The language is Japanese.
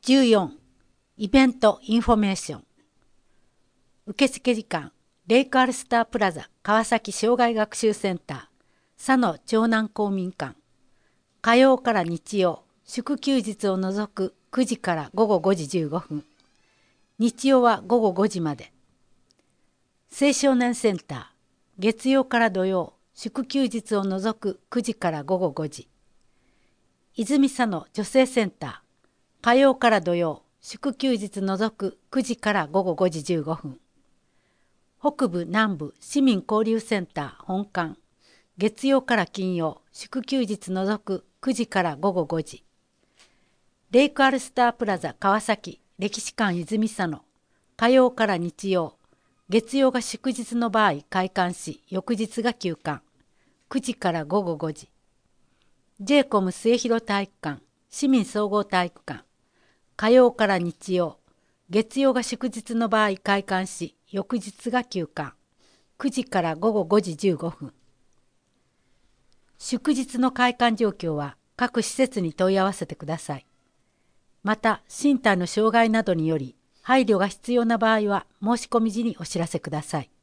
14. イベントインフォメーション。受付時間、レイクアルスタープラザ川崎障害学習センター佐野長南公民館。火曜から日曜、祝休日を除く9時から午後5時15分。日曜は午後5時まで。青少年センター、月曜から土曜、祝休日を除く9時から午後5時。泉佐野女性センター、火曜から土曜、祝休日除く9時から午後5時15分。北部南部市民交流センター本館、月曜から金曜、祝休日除く9時から午後5時。レイクアルスタープラザ川崎歴史館泉佐野、火曜から日曜、月曜が祝日の場合開館し、翌日が休館、9時から午後5時。j コム末広体育館、市民総合体育館、火曜から日曜、月曜が祝日の場合開館し、翌日が休館、9時から午後5時15分。祝日の開館状況は各施設に問い合わせてください。また、身体の障害などにより配慮が必要な場合は申し込み時にお知らせください。